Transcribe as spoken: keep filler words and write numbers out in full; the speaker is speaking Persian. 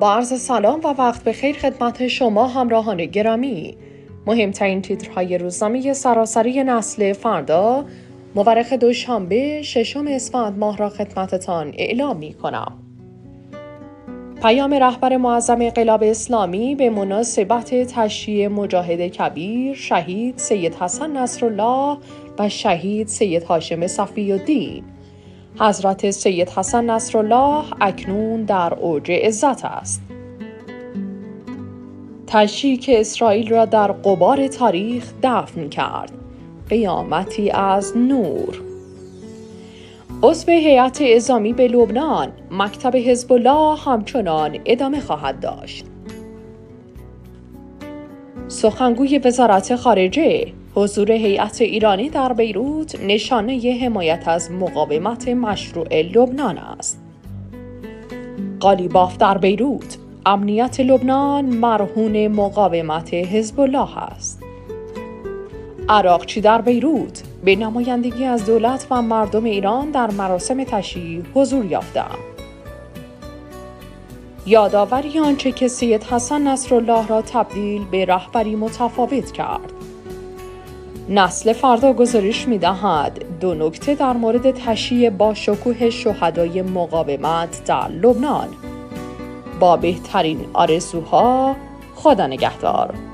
با عرض سلام و وقت بخیر خدمت شما همراهان گرامی. مهمترین تیترهای روزنامه سراسری نسل فردا مورخ دوشنبه ششم اسفند ماه را خدمتتان اعلام می کنم. پیام رهبر معظم انقلاب اسلامی به مناسبت تشییع مجاهد کبیر شهید سید حسن نصرالله و شهید سید هاشم صفی‌الدین. حضرت سید حسن نصرالله اکنون در اوج عزت است. تشییع اسرائیل را در غبار تاریخ دفن کرد. قیامتی از نور. عضو هیئت اعزامی به لبنان، مکتب حزب الله همچنان ادامه خواهد داشت. سخنگوی وزارت خارجه: حضور هیئت ایرانی در بیروت نشانه حمایت از مقاومت مشروع لبنان است. قالیباف در بیروت: امنیت لبنان مرهون مقاومت حزب الله است. عراقچی در بیروت: به نمایندگی از دولت و مردم ایران در مراسم تشییع حضور یافتم. یادآوری آنچه که سید حسن نصرالله را تبدیل به رهبری متفاوت کرد. نسل فردا گزارش می‌دهد دو نکته در مورد تشییع با شکوه شهدای مقاومت در لبنان. با بهترین آرزوها، خدا نگهدار.